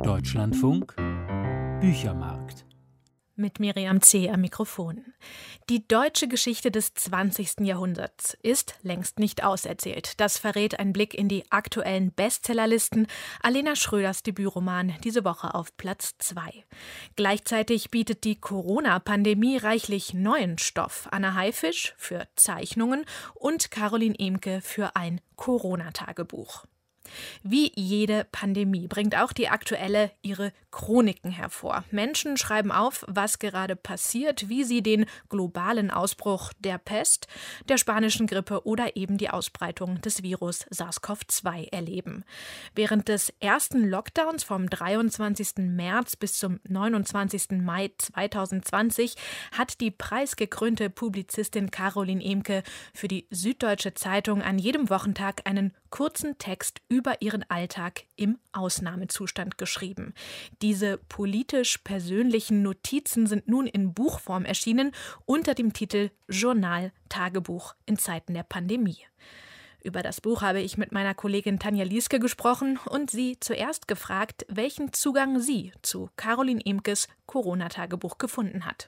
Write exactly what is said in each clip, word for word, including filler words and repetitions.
Deutschlandfunk Büchermarkt. Mit Miriam C. am Mikrofon. Die deutsche Geschichte des zwanzigsten Jahrhunderts ist längst nicht auserzählt. Das verrät ein Blick in die aktuellen Bestsellerlisten. Alena Schröders Debütroman diese Woche auf Platz zwei. Gleichzeitig bietet die Corona-Pandemie reichlich neuen Stoff. Anna Haifisch für Zeichnungen und Caroline Emke für ein Corona-Tagebuch. Wie jede Pandemie bringt auch die aktuelle ihre Chroniken hervor. Menschen schreiben auf, was gerade passiert, wie sie den globalen Ausbruch der Pest, der spanischen Grippe oder eben die Ausbreitung des Virus SARS-C o V zwei erleben. Während des ersten Lockdowns vom dreiundzwanzigsten März bis zum neunundzwanzigsten Mai zweitausendzwanzig hat die preisgekrönte Publizistin Caroline Emke für die Süddeutsche Zeitung an jedem Wochentag einen kurzen Text über ihren Alltag im Ausnahmezustand geschrieben. Diese politisch-persönlichen Notizen sind nun in Buchform erschienen unter dem Titel Journal Tagebuch in Zeiten der Pandemie. Über das Buch habe ich mit meiner Kollegin Tanja Lieske gesprochen und sie zuerst gefragt, welchen Zugang sie zu Caroline Emkes Corona-Tagebuch gefunden hat.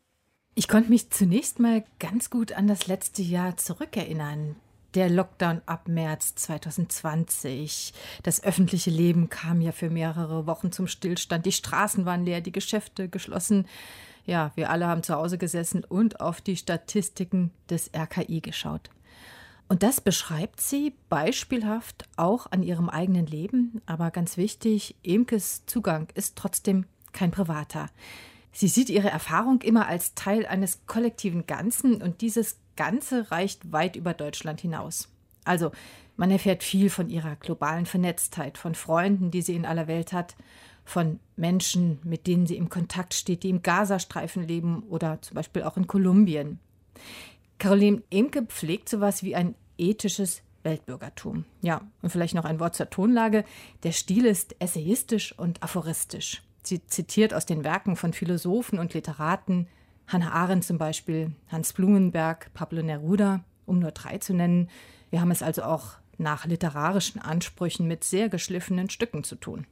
Ich konnte mich zunächst mal ganz gut an das letzte Jahr zurückerinnern. Der Lockdown ab März zweitausendzwanzig. Das öffentliche Leben kam ja für mehrere Wochen zum Stillstand. Die Straßen waren leer, die Geschäfte geschlossen. Ja, wir alle haben zu Hause gesessen und auf die Statistiken des R K I geschaut. Und das beschreibt sie beispielhaft auch an ihrem eigenen Leben. Aber ganz wichtig, Emkes Zugang ist trotzdem kein privater. Sie sieht ihre Erfahrung immer als Teil eines kollektiven Ganzen und dieses Ganze reicht weit über Deutschland hinaus. Also, man erfährt viel von ihrer globalen Vernetztheit, von Freunden, die sie in aller Welt hat, von Menschen, mit denen sie im Kontakt steht, die im Gazastreifen leben oder zum Beispiel auch in Kolumbien. Caroline Emke pflegt sowas wie ein ethisches Weltbürgertum. Ja, und vielleicht noch ein Wort zur Tonlage. Der Stil ist essayistisch und aphoristisch. Sie zitiert aus den Werken von Philosophen und Literaten, Hannah Arendt zum Beispiel, Hans Blumenberg, Pablo Neruda, um nur drei zu nennen. Wir haben es also auch nach literarischen Ansprüchen mit sehr geschliffenen Stücken zu tun.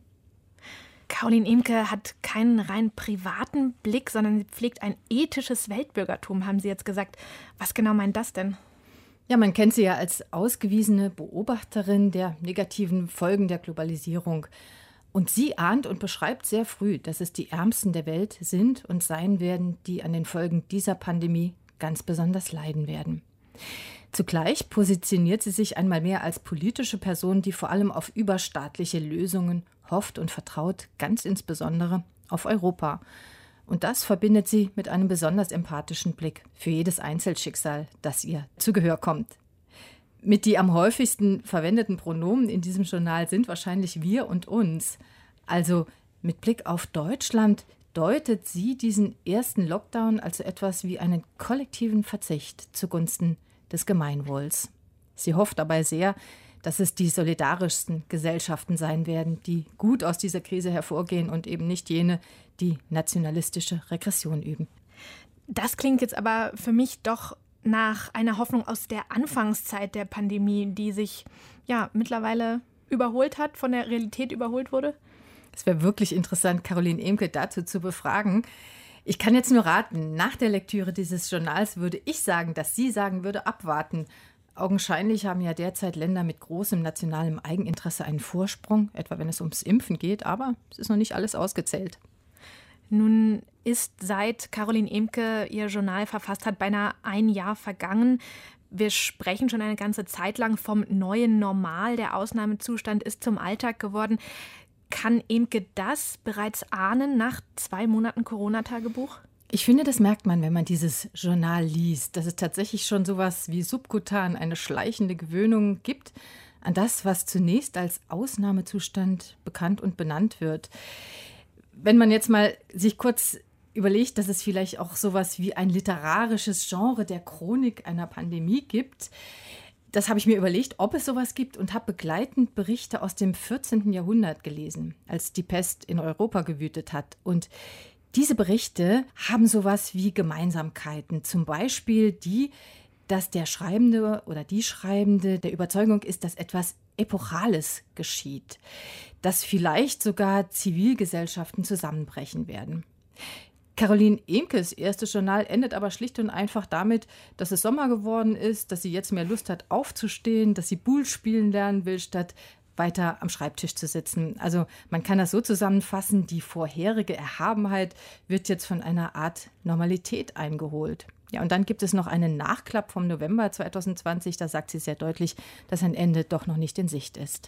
Caroline Emke hat keinen rein privaten Blick, sondern sie pflegt ein ethisches Weltbürgertum, haben Sie jetzt gesagt. Was genau meint das denn? Ja, man kennt sie ja als ausgewiesene Beobachterin der negativen Folgen der Globalisierung. Und sie ahnt und beschreibt sehr früh, dass es die Ärmsten der Welt sind und sein werden, die an den Folgen dieser Pandemie ganz besonders leiden werden. Zugleich positioniert sie sich einmal mehr als politische Person, die vor allem auf überstaatliche Lösungen hofft und vertraut, ganz insbesondere auf Europa. Und das verbindet sie mit einem besonders empathischen Blick für jedes Einzelschicksal, das ihr zu Gehör kommt. Mit die am häufigsten verwendeten Pronomen in diesem Journal sind wahrscheinlich wir und uns. Also mit Blick auf Deutschland deutet sie diesen ersten Lockdown als etwas wie einen kollektiven Verzicht zugunsten des Gemeinwohls. Sie hofft dabei sehr, dass es die solidarischsten Gesellschaften sein werden, die gut aus dieser Krise hervorgehen und eben nicht jene, die nationalistische Regression üben. Das klingt jetzt aber für mich doch nach einer Hoffnung aus der Anfangszeit der Pandemie, die sich ja mittlerweile überholt hat, von der Realität überholt wurde. Es wäre wirklich interessant, Caroline Emke dazu zu befragen. Ich kann jetzt nur raten, nach der Lektüre dieses Journals würde ich sagen, dass sie sagen würde, abwarten. Augenscheinlich haben ja derzeit Länder mit großem nationalem Eigeninteresse einen Vorsprung, etwa wenn es ums Impfen geht, aber es ist noch nicht alles ausgezählt. Nun ist seit Caroline Emke ihr Journal verfasst hat, beinahe ein Jahr vergangen. Wir sprechen schon eine ganze Zeit lang vom neuen Normal. Der Ausnahmezustand ist zum Alltag geworden. Kann Emke das bereits ahnen nach zwei Monaten Corona-Tagebuch? Ich finde, das merkt man, wenn man dieses Journal liest, dass es tatsächlich schon sowas wie subkutan eine schleichende Gewöhnung gibt an das, was zunächst als Ausnahmezustand bekannt und benannt wird. Wenn man jetzt mal sich kurz überlegt, dass es vielleicht auch sowas wie ein literarisches Genre der Chronik einer Pandemie gibt, das habe ich mir überlegt, ob es sowas gibt und habe begleitend Berichte aus dem vierzehnten Jahrhundert gelesen, als die Pest in Europa gewütet hat. Und diese Berichte haben sowas wie Gemeinsamkeiten, zum Beispiel die, dass der Schreibende oder die Schreibende der Überzeugung ist, dass etwas Epochales geschieht, dass vielleicht sogar Zivilgesellschaften zusammenbrechen werden. Caroline Ehmkes erstes Journal endet aber schlicht und einfach damit, dass es Sommer geworden ist, dass sie jetzt mehr Lust hat aufzustehen, dass sie Bull spielen lernen will, statt weiter am Schreibtisch zu sitzen. Also man kann das so zusammenfassen, die vorherige Erhabenheit wird jetzt von einer Art Normalität eingeholt. Ja, und dann gibt es noch einen Nachklapp vom November zwanzig zwanzig, da sagt sie sehr deutlich, dass ein Ende doch noch nicht in Sicht ist.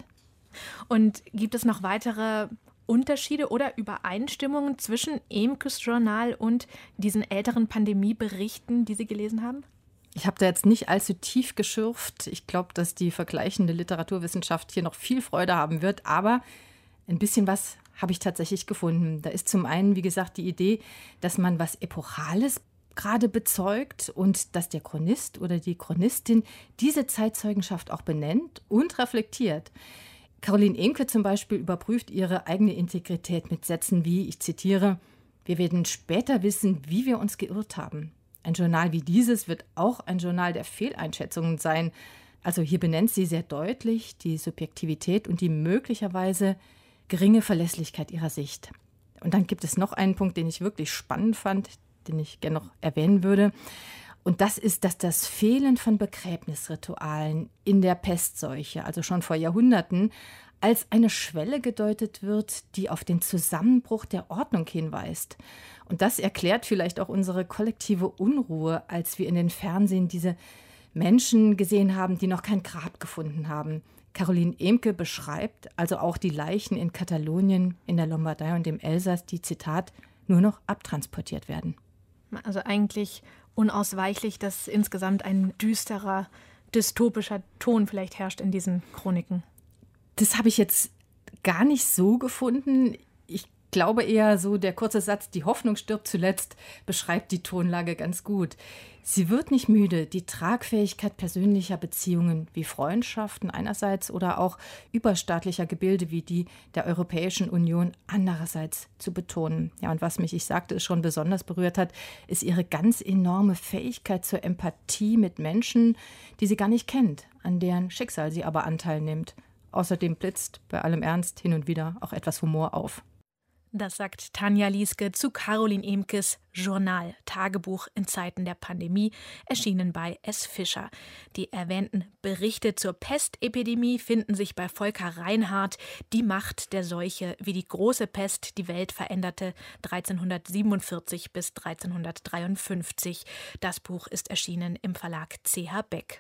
Und gibt es noch weitere Unterschiede oder Übereinstimmungen zwischen Ehmkes Journal und diesen älteren Pandemieberichten, die Sie gelesen haben? Ich habe da jetzt nicht allzu tief geschürft. Ich glaube, dass die vergleichende Literaturwissenschaft hier noch viel Freude haben wird. Aber ein bisschen was habe ich tatsächlich gefunden. Da ist zum einen, wie gesagt, die Idee, dass man was Epochales gerade bezeugt und dass der Chronist oder die Chronistin diese Zeitzeugenschaft auch benennt und reflektiert. Caroline Ehmke zum Beispiel überprüft ihre eigene Integrität mit Sätzen wie, ich zitiere, wir werden später wissen, wie wir uns geirrt haben. Ein Journal wie dieses wird auch ein Journal der Fehleinschätzungen sein. Also hier benennt sie sehr deutlich die Subjektivität und die möglicherweise geringe Verlässlichkeit ihrer Sicht. Und dann gibt es noch einen Punkt, den ich wirklich spannend fand, den ich gerne noch erwähnen würde. Und das ist, dass das Fehlen von Begräbnisritualen in der Pestseuche, also schon vor Jahrhunderten, als eine Schwelle gedeutet wird, die auf den Zusammenbruch der Ordnung hinweist. Und das erklärt vielleicht auch unsere kollektive Unruhe, als wir in den Fernsehen diese Menschen gesehen haben, die noch kein Grab gefunden haben. Caroline Ehmke beschreibt also auch die Leichen in Katalonien, in der Lombardei und im Elsass, die, Zitat, nur noch abtransportiert werden. Also eigentlich unausweichlich, dass insgesamt ein düsterer, dystopischer Ton vielleicht herrscht in diesen Chroniken. Das habe ich jetzt gar nicht so gefunden. Ich glaube eher so, der kurze Satz, die Hoffnung stirbt zuletzt, beschreibt die Tonlage ganz gut. Sie wird nicht müde, die Tragfähigkeit persönlicher Beziehungen wie Freundschaften einerseits oder auch überstaatlicher Gebilde wie die der Europäischen Union andererseits zu betonen. Ja, und was mich, ich sagte es schon, besonders berührt hat, ist ihre ganz enorme Fähigkeit zur Empathie mit Menschen, die sie gar nicht kennt, an deren Schicksal sie aber Anteil nimmt. Außerdem blitzt bei allem Ernst hin und wieder auch etwas Humor auf. Das sagt Tanja Lieske zu Caroline Ehmkes Journal, Tagebuch in Zeiten der Pandemie, erschienen bei S. Fischer. Die erwähnten Berichte zur Pestepidemie finden sich bei Volker Reinhardt, Die Macht der Seuche, wie die große Pest die Welt veränderte, dreizehnhundertsiebenundvierzig bis dreizehnhundertdreiundfünfzig. Das Buch ist erschienen im Verlag C H Beck.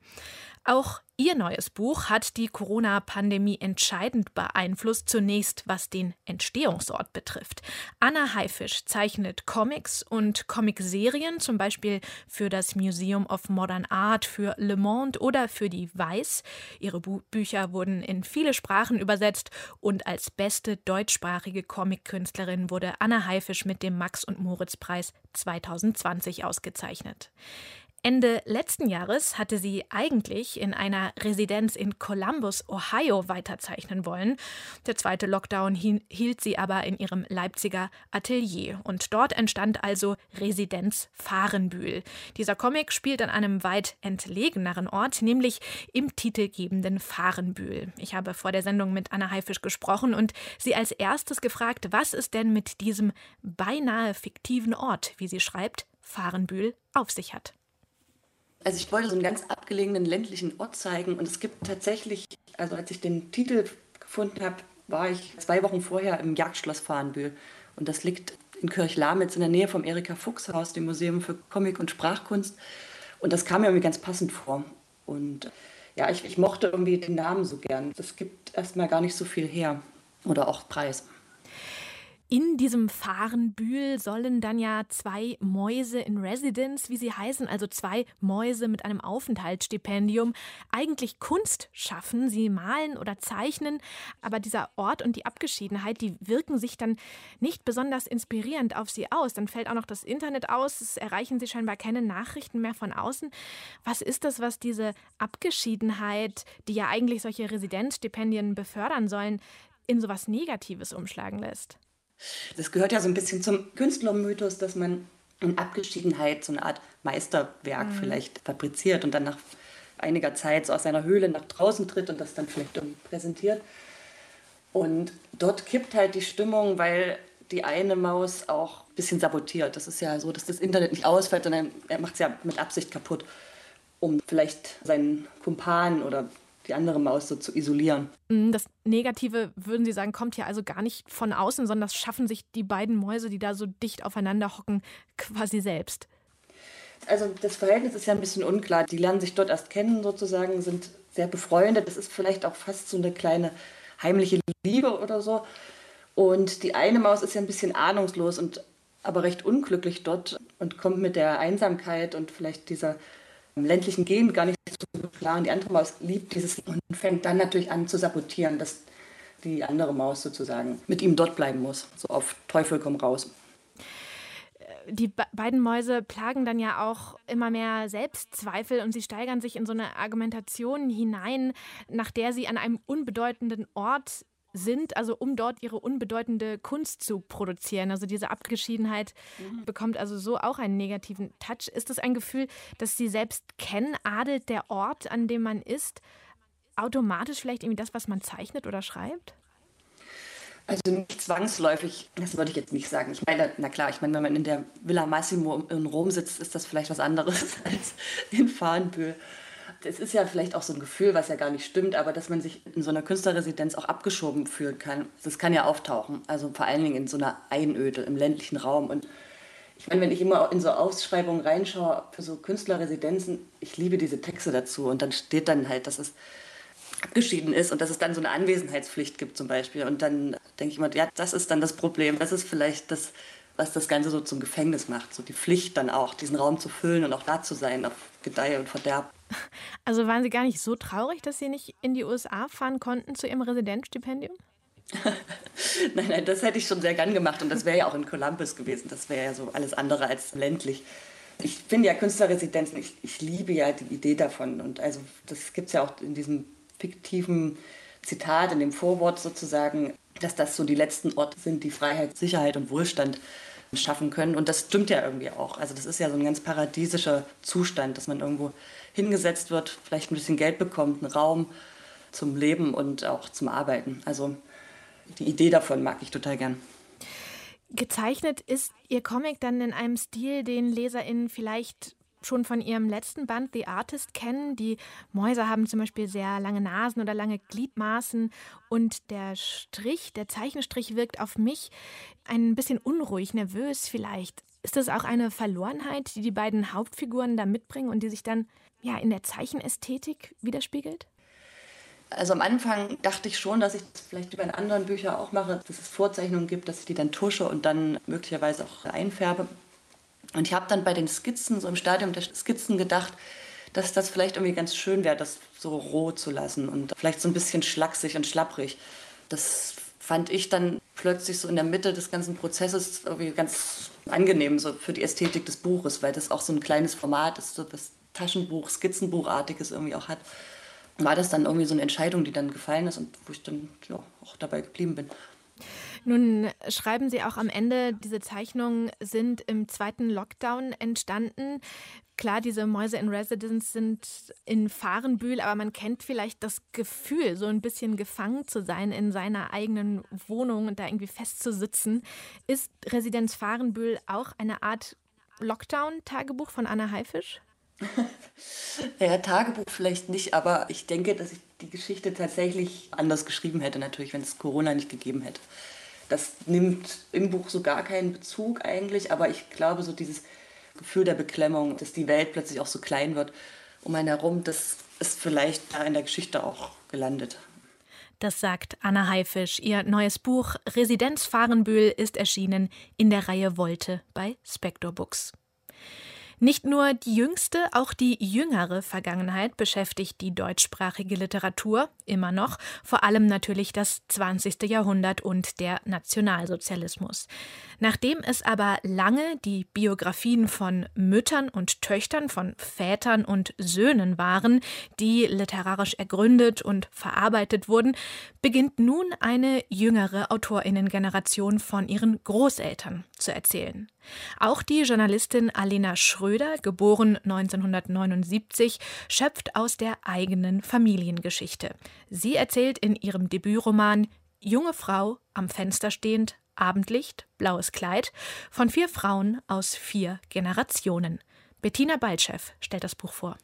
Auch ihr neues Buch hat die Corona-Pandemie entscheidend beeinflusst, zunächst was den Entstehungsort betrifft. Anna Haifisch zeichnet Comics und Comicserien, zum Beispiel für das Museum of Modern Art, für Le Monde oder für die Weiß. Ihre Bu- Bücher wurden in viele Sprachen übersetzt und als beste deutschsprachige Comic-Künstlerin wurde Anna Haifisch mit dem Max-und-Moritz-Preis zweitausendzwanzig ausgezeichnet. Ende letzten Jahres hatte sie eigentlich in einer Residenz in Columbus, Ohio, weiterzeichnen wollen. Der zweite Lockdown hielt sie aber in ihrem Leipziger Atelier. Und dort entstand also Residenz Varenbühl. Dieser Comic spielt an einem weit entlegeneren Ort, nämlich im titelgebenden Varenbühl. Ich habe vor der Sendung mit Anna Haifisch gesprochen und sie als erstes gefragt, was es denn mit diesem beinahe fiktiven Ort, wie sie schreibt, Varenbühl, auf sich hat. Also ich wollte so einen ganz abgelegenen ländlichen Ort zeigen und es gibt tatsächlich, also als ich den Titel gefunden habe, war ich zwei Wochen vorher im Jagdschloss Varenbühl und das liegt in Kirchlamitz in der Nähe vom Erika-Fuchs-Haus, dem Museum für Comic- und Sprachkunst, und das kam mir irgendwie ganz passend vor und ja, ich, ich mochte irgendwie den Namen so gern. Das gibt erstmal gar nicht so viel her oder auch Preis. In diesem Varenbühl sollen dann ja zwei Mäuse in Residence, wie sie heißen, also zwei Mäuse mit einem Aufenthaltsstipendium, eigentlich Kunst schaffen. Sie malen oder zeichnen, aber dieser Ort und die Abgeschiedenheit, die wirken sich dann nicht besonders inspirierend auf sie aus. Dann fällt auch noch das Internet aus, es erreichen sie scheinbar keine Nachrichten mehr von außen. Was ist das, was diese Abgeschiedenheit, die ja eigentlich solche Residenzstipendien befördern sollen, in sowas Negatives umschlagen lässt? Das gehört ja so ein bisschen zum Künstlermythos, dass man in Abgeschiedenheit so eine Art Meisterwerk mhm. vielleicht fabriziert und dann nach einiger Zeit so aus seiner Höhle nach draußen tritt und das dann vielleicht irgendwie präsentiert. Und dort kippt halt die Stimmung, weil die eine Maus auch ein bisschen sabotiert. Das ist ja so, dass das Internet nicht ausfällt, sondern er macht es ja mit Absicht kaputt, um vielleicht seinen Kumpan oder die andere Maus so zu isolieren. Das Negative, würden Sie sagen, kommt ja also gar nicht von außen, sondern das schaffen sich die beiden Mäuse, die da so dicht aufeinander hocken, quasi selbst. Also das Verhältnis ist ja ein bisschen unklar. Die lernen sich dort erst kennen sozusagen, sind sehr befreundet. Das ist vielleicht auch fast so eine kleine heimliche Liebe oder so. Und die eine Maus ist ja ein bisschen ahnungslos und aber recht unglücklich dort und kommt mit der Einsamkeit und vielleicht dieser ländlichen Gegend gar nicht so klar. Und die andere Maus liebt dieses und fängt dann natürlich an zu sabotieren, dass die andere Maus sozusagen mit ihm dort bleiben muss. So auf Teufel komm raus. Die be- beiden Mäuse plagen dann ja auch immer mehr Selbstzweifel und sie steigern sich in so eine Argumentation hinein, nach der sie an einem unbedeutenden Ort sind, also um dort ihre unbedeutende Kunst zu produzieren. Also diese Abgeschiedenheit mhm. bekommt also so auch einen negativen Touch. Ist es ein Gefühl, das Sie selbst kennen? Adelt der Ort, an dem man ist, automatisch vielleicht irgendwie das, was man zeichnet oder schreibt? Also nicht zwangsläufig, das würde ich jetzt nicht sagen. Ich meine, na klar, ich meine, wenn man in der Villa Massimo in Rom sitzt, ist das vielleicht was anderes als in Farnbühl. Es ist ja vielleicht auch so ein Gefühl, was ja gar nicht stimmt, aber dass man sich in so einer Künstlerresidenz auch abgeschoben fühlen kann, das kann ja auftauchen. Also vor allen Dingen in so einer Einöde im ländlichen Raum. Und ich meine, wenn ich immer in so Ausschreibungen reinschaue für so Künstlerresidenzen, ich liebe diese Texte dazu. Und dann steht dann halt, dass es abgeschieden ist und dass es dann so eine Anwesenheitspflicht gibt zum Beispiel. Und dann denke ich immer, ja, das ist dann das Problem. Das ist vielleicht das, was das Ganze so zum Gefängnis macht. So die Pflicht dann auch, diesen Raum zu füllen und auch da zu sein, auf Gedeih und Verderb. Also waren Sie gar nicht so traurig, dass Sie nicht in die U S A fahren konnten zu Ihrem Residenzstipendium? Nein, nein, das hätte ich schon sehr gern gemacht und das wäre ja auch in Columbus gewesen. Das wäre ja so alles andere als ländlich. Ich finde ja Künstlerresidenzen, ich, ich liebe ja die Idee davon. Und also das gibt es ja auch in diesem fiktiven Zitat, in dem Vorwort sozusagen, dass das so die letzten Orte sind, die Freiheit, Sicherheit und Wohlstand schaffen können. Und das stimmt ja irgendwie auch. Also das ist ja so ein ganz paradiesischer Zustand, dass man irgendwo hingesetzt wird, vielleicht ein bisschen Geld bekommt, einen Raum zum Leben und auch zum Arbeiten. Also die Idee davon mag ich total gern. Gezeichnet ist Ihr Comic dann in einem Stil, den LeserInnen vielleicht schon von Ihrem letzten Band The Artist kennen. Die Mäuse haben zum Beispiel sehr lange Nasen oder lange Gliedmaßen und der Strich, der Zeichenstrich wirkt auf mich ein bisschen unruhig, nervös vielleicht. Ist das auch eine Verlorenheit, die die beiden Hauptfiguren da mitbringen und die sich dann ja in der Zeichenästhetik widerspiegelt? Also am Anfang dachte ich schon, dass ich das vielleicht über in anderen Büchern auch mache, dass es Vorzeichnungen gibt, dass ich die dann tusche und dann möglicherweise auch einfärbe. Und ich habe dann bei den Skizzen, so im Stadium der Skizzen gedacht, dass das vielleicht irgendwie ganz schön wäre, das so roh zu lassen und vielleicht so ein bisschen schlaksig und schlapprig. Das fand ich dann plötzlich so in der Mitte des ganzen Prozesses irgendwie ganz angenehm so für die Ästhetik des Buches, weil das auch so ein kleines Format ist, so das Taschenbuch, Skizzenbuchartiges irgendwie auch hat. War das dann irgendwie so eine Entscheidung, die dann gefallen ist und wo ich dann ja, auch dabei geblieben bin. Nun schreiben Sie auch am Ende, diese Zeichnungen sind im zweiten Lockdown entstanden. Klar, diese Mäuse in Residence sind in Farnbühl, aber man kennt vielleicht das Gefühl, so ein bisschen gefangen zu sein in seiner eigenen Wohnung und da irgendwie festzusitzen. Ist Residenz Farnbühl auch eine Art Lockdown-Tagebuch von Anna Haifisch? Ja, Tagebuch vielleicht nicht, aber ich denke, dass ich die Geschichte tatsächlich anders geschrieben hätte, natürlich, wenn es Corona nicht gegeben hätte. Das nimmt im Buch so gar keinen Bezug eigentlich, aber ich glaube, so dieses Gefühl der Beklemmung, dass die Welt plötzlich auch so klein wird um einen herum, das ist vielleicht da in der Geschichte auch gelandet. Das sagt Anna Haifisch. Ihr neues Buch Residenz Farnbühl ist erschienen in der Reihe Wolte bei Spector Books. Nicht nur die jüngste, auch die jüngere Vergangenheit beschäftigt die deutschsprachige Literatur immer noch, vor allem natürlich das zwanzigste Jahrhundert und der Nationalsozialismus. Nachdem es aber lange die Biografien von Müttern und Töchtern, von Vätern und Söhnen waren, die literarisch ergründet und verarbeitet wurden, beginnt nun eine jüngere AutorInnengeneration von ihren Großeltern zu erzählen. Auch die Journalistin Alena Schröder, geboren neunzehnhundertneunundsiebzig, schöpft aus der eigenen Familiengeschichte. Sie erzählt in ihrem Debütroman Junge Frau, am Fenster stehend, Abendlicht, blaues Kleid von vier Frauen aus vier Generationen. Bettina Baltschew stellt das Buch vor.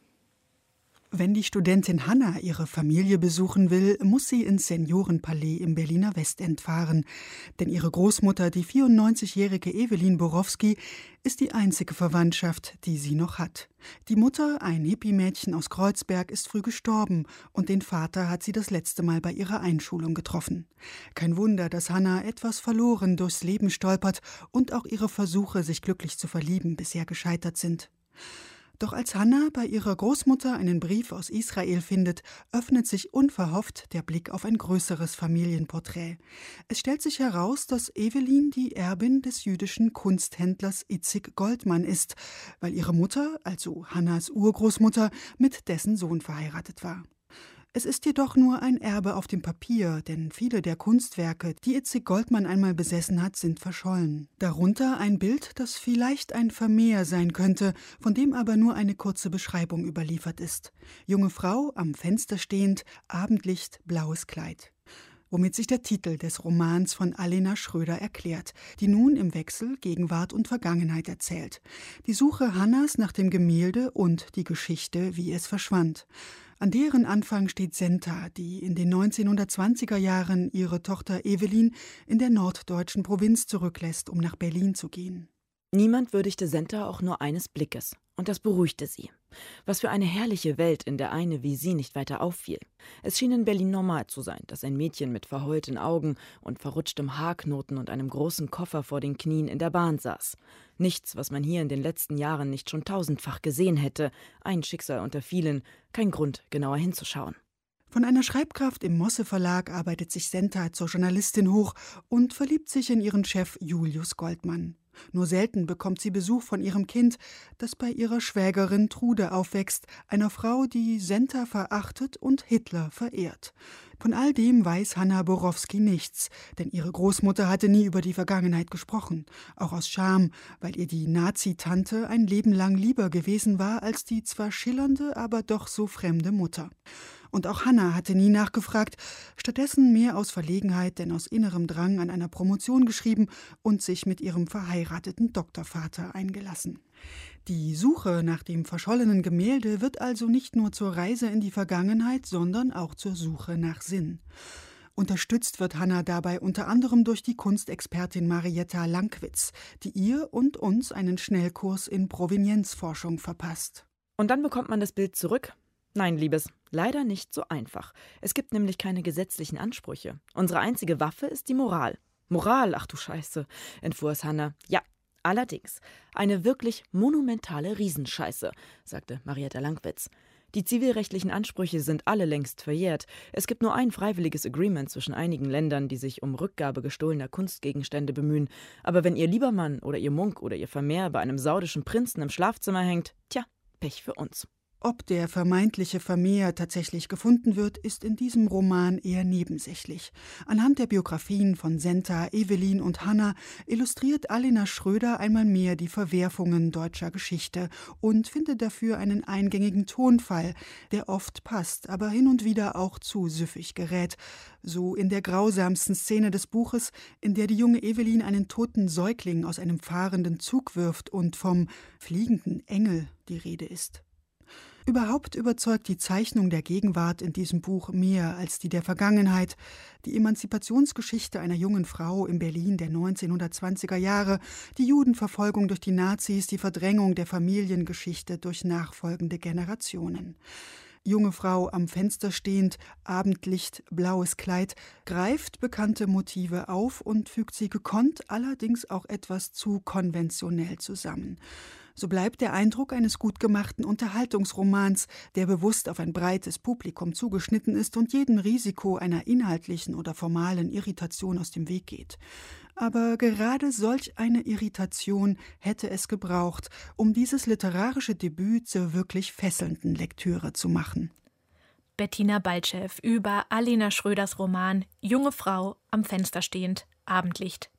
Wenn die Studentin Hanna ihre Familie besuchen will, muss sie ins Seniorenpalais im Berliner Westend fahren. Denn ihre Großmutter, die vierundneunzigjährige Evelyn Borowski, ist die einzige Verwandtschaft, die sie noch hat. Die Mutter, ein Hippie-Mädchen aus Kreuzberg, ist früh gestorben und den Vater hat sie das letzte Mal bei ihrer Einschulung getroffen. Kein Wunder, dass Hanna etwas verloren durchs Leben stolpert und auch ihre Versuche, sich glücklich zu verlieben, bisher gescheitert sind. Doch als Hanna bei ihrer Großmutter einen Brief aus Israel findet, öffnet sich unverhofft der Blick auf ein größeres Familienporträt. Es stellt sich heraus, dass Evelyn die Erbin des jüdischen Kunsthändlers Itzik Goldmann ist, weil ihre Mutter, also Hannas Urgroßmutter, mit dessen Sohn verheiratet war. Es ist jedoch nur ein Erbe auf dem Papier, denn viele der Kunstwerke, die Itzik Goldmann einmal besessen hat, sind verschollen. Darunter ein Bild, das vielleicht ein Vermehr sein könnte, von dem aber nur eine kurze Beschreibung überliefert ist. Junge Frau, am Fenster stehend, Abendlicht, blaues Kleid. Womit sich der Titel des Romans von Alena Schröder erklärt, die nun im Wechsel Gegenwart und Vergangenheit erzählt. Die Suche Hannas nach dem Gemälde und die Geschichte, wie es verschwand. An deren Anfang steht Senta, die in den neunzehnhundertzwanziger Jahren ihre Tochter Evelyn in der norddeutschen Provinz zurücklässt, um nach Berlin zu gehen. Niemand würdigte Senta auch nur eines Blickes, und das beruhigte sie. Was für eine herrliche Welt, in der eine wie sie nicht weiter auffiel. Es schien in Berlin normal zu sein, dass ein Mädchen mit verheulten Augen und verrutschtem Haarknoten und einem großen Koffer vor den Knien in der Bahn saß. Nichts, was man hier in den letzten Jahren nicht schon tausendfach gesehen hätte. Ein Schicksal unter vielen, kein Grund, genauer hinzuschauen. Von einer Schreibkraft im Mosse Verlag arbeitet sich Senta zur Journalistin hoch und verliebt sich in ihren Chef Julius Goldmann. Nur selten bekommt sie Besuch von ihrem Kind, das bei ihrer Schwägerin Trude aufwächst, einer Frau, die Senta verachtet und Hitler verehrt. Von all dem weiß Hanna Borowski nichts, denn ihre Großmutter hatte nie über die Vergangenheit gesprochen, auch aus Scham, weil ihr die Nazi-Tante ein Leben lang lieber gewesen war als die zwar schillernde, aber doch so fremde Mutter. Und auch Hanna hatte nie nachgefragt, stattdessen mehr aus Verlegenheit denn aus innerem Drang an einer Promotion geschrieben und sich mit ihrem verheirateten Doktorvater eingelassen. Die Suche nach dem verschollenen Gemälde wird also nicht nur zur Reise in die Vergangenheit, sondern auch zur Suche nach Sinn. Unterstützt wird Hanna dabei unter anderem durch die Kunstexpertin Marietta Langwitz, die ihr und uns einen Schnellkurs in Provenienzforschung verpasst. Und dann bekommt man das Bild zurück? Nein, Liebes, leider nicht so einfach. Es gibt nämlich keine gesetzlichen Ansprüche. Unsere einzige Waffe ist die Moral. Moral, ach du Scheiße, entfuhr es Hanna. Ja, allerdings. Eine wirklich monumentale Riesenscheiße, sagte Marietta Langwitz. Die zivilrechtlichen Ansprüche sind alle längst verjährt. Es gibt nur ein freiwilliges Agreement zwischen einigen Ländern, die sich um Rückgabe gestohlener Kunstgegenstände bemühen. Aber wenn ihr Liebermann oder ihr Munk oder ihr Vermehr bei einem saudischen Prinzen im Schlafzimmer hängt, tja, Pech für uns. Ob der vermeintliche Vermehr tatsächlich gefunden wird, ist in diesem Roman eher nebensächlich. Anhand der Biografien von Senta, Evelyn und Hanna illustriert Alena Schröder einmal mehr die Verwerfungen deutscher Geschichte und findet dafür einen eingängigen Tonfall, der oft passt, aber hin und wieder auch zu süffig gerät. So in der grausamsten Szene des Buches, in der die junge Evelyn einen toten Säugling aus einem fahrenden Zug wirft und vom fliegenden Engel die Rede ist. Überhaupt überzeugt die Zeichnung der Gegenwart in diesem Buch mehr als die der Vergangenheit. Die Emanzipationsgeschichte einer jungen Frau im Berlin der neunzehnhundertzwanziger Jahre, die Judenverfolgung durch die Nazis, die Verdrängung der Familiengeschichte durch nachfolgende Generationen. Junge Frau am Fenster stehend, Abendlicht, blaues Kleid, greift bekannte Motive auf und fügt sie gekonnt, allerdings auch etwas zu konventionell zusammen. So bleibt der Eindruck eines gut gemachten Unterhaltungsromans, der bewusst auf ein breites Publikum zugeschnitten ist und jedem Risiko einer inhaltlichen oder formalen Irritation aus dem Weg geht. Aber gerade solch eine Irritation hätte es gebraucht, um dieses literarische Debüt zur wirklich fesselnden Lektüre zu machen. Bettina Baltschew über Alena Schröders Roman Junge Frau, am Fenster stehend, Abendlicht,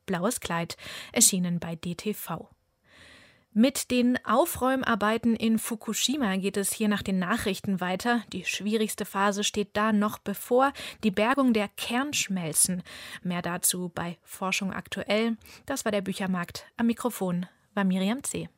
Blaues Kleid, erschienen bei D T V. Mit den Aufräumarbeiten in Fukushima geht es hier nach den Nachrichten weiter. Die schwierigste Phase steht da noch bevor, die Bergung der Kernschmelzen. Mehr dazu bei Forschung aktuell. Das war der Büchermarkt. Am Mikrofon war Miriam C.